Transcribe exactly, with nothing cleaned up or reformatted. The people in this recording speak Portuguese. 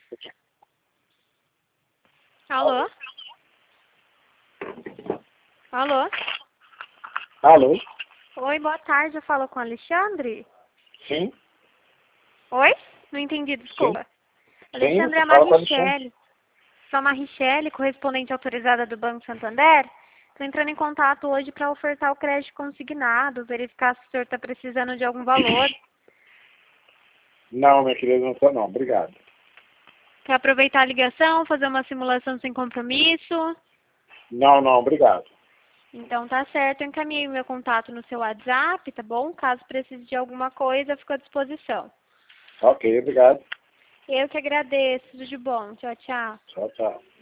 Alô? Alô? Alô? Oi, boa tarde. Eu falo com o Alexandre? Sim? Oi? Não entendi, desculpa. Sim, Alexandre, é você a fala com a Alexandre. Marichelle. Sou a Marichelle, correspondente autorizada do Banco Santander. Estou entrando em contato hoje para ofertar o crédito consignado, verificar se o senhor está precisando de algum valor. Não, minha querida, não estou não. Obrigado. Quer aproveitar a ligação, fazer uma simulação sem compromisso? Não, não, obrigado. Então tá certo, eu encaminhei o meu contato no seu WhatsApp, tá bom? Caso precise de alguma coisa, eu fico à disposição. Ok, obrigado. Eu que agradeço, tudo de bom. Tchau, tchau. Tchau, tchau.